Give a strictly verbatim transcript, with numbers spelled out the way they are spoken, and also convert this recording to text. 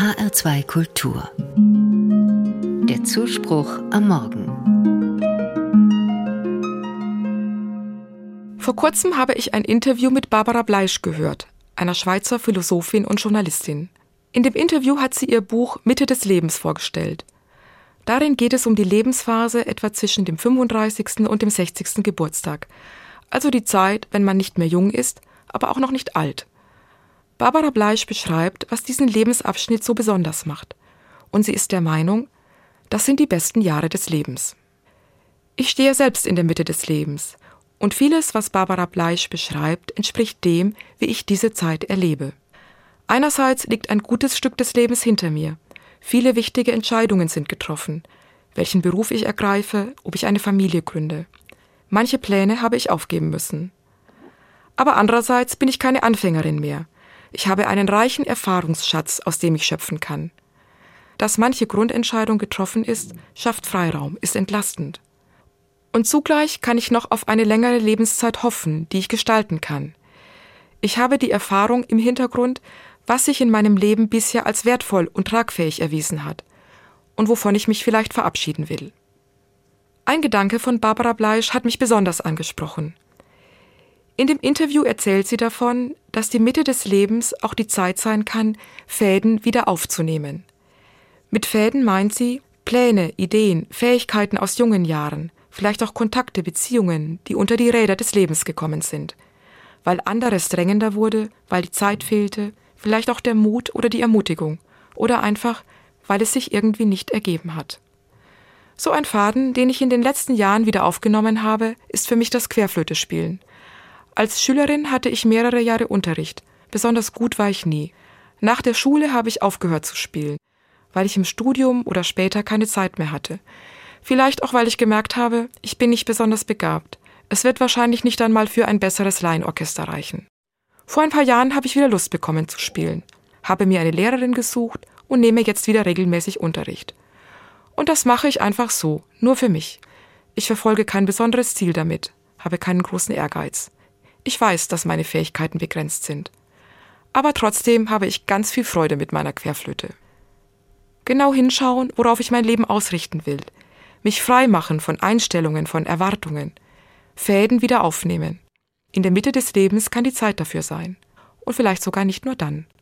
H R zwei Kultur. Der Zuspruch am Morgen. Vor kurzem habe ich ein Interview mit Barbara Bleisch gehört, einer Schweizer Philosophin und Journalistin. In dem Interview hat sie ihr Buch Mitte des Lebens vorgestellt. Darin geht es um die Lebensphase etwa zwischen dem fünfunddreißigsten und dem sechzigsten Geburtstag. Also die Zeit, wenn man nicht mehr jung ist, aber auch noch nicht alt. Barbara Bleisch beschreibt, was diesen Lebensabschnitt so besonders macht. Und sie ist der Meinung, das sind die besten Jahre des Lebens. Ich stehe selbst in der Mitte des Lebens. Und vieles, was Barbara Bleisch beschreibt, entspricht dem, wie ich diese Zeit erlebe. Einerseits liegt ein gutes Stück des Lebens hinter mir. Viele wichtige Entscheidungen sind getroffen. Welchen Beruf ich ergreife, ob ich eine Familie gründe. Manche Pläne habe ich aufgeben müssen. Aber andererseits bin ich keine Anfängerin mehr. Ich habe einen reichen Erfahrungsschatz, aus dem ich schöpfen kann. Dass manche Grundentscheidung getroffen ist, schafft Freiraum, ist entlastend. Und zugleich kann ich noch auf eine längere Lebenszeit hoffen, die ich gestalten kann. Ich habe die Erfahrung im Hintergrund, was sich in meinem Leben bisher als wertvoll und tragfähig erwiesen hat und wovon ich mich vielleicht verabschieden will. Ein Gedanke von Barbara Bleisch hat mich besonders angesprochen. In dem Interview erzählt sie davon, dass die Mitte des Lebens auch die Zeit sein kann, Fäden wieder aufzunehmen. Mit Fäden meint sie Pläne, Ideen, Fähigkeiten aus jungen Jahren, vielleicht auch Kontakte, Beziehungen, die unter die Räder des Lebens gekommen sind. Weil anderes drängender wurde, weil die Zeit fehlte, vielleicht auch der Mut oder die Ermutigung oder einfach, weil es sich irgendwie nicht ergeben hat. So ein Faden, den ich in den letzten Jahren wieder aufgenommen habe, ist für mich das Querflöte-Spielen. Als Schülerin hatte ich mehrere Jahre Unterricht. Besonders gut war ich nie. Nach der Schule habe ich aufgehört zu spielen, weil ich im Studium oder später keine Zeit mehr hatte. Vielleicht auch, weil ich gemerkt habe, ich bin nicht besonders begabt. Es wird wahrscheinlich nicht einmal für ein besseres Laienorchester reichen. Vor ein paar Jahren habe ich wieder Lust bekommen zu spielen, habe mir eine Lehrerin gesucht und nehme jetzt wieder regelmäßig Unterricht. Und das mache ich einfach so, nur für mich. Ich verfolge kein besonderes Ziel damit, habe keinen großen Ehrgeiz. Ich weiß, dass meine Fähigkeiten begrenzt sind. Aber trotzdem habe ich ganz viel Freude mit meiner Querflöte. Genau hinschauen, worauf ich mein Leben ausrichten will. Mich frei machen von Einstellungen, von Erwartungen. Fäden wieder aufnehmen. In der Mitte des Lebens kann die Zeit dafür sein. Und vielleicht sogar nicht nur dann.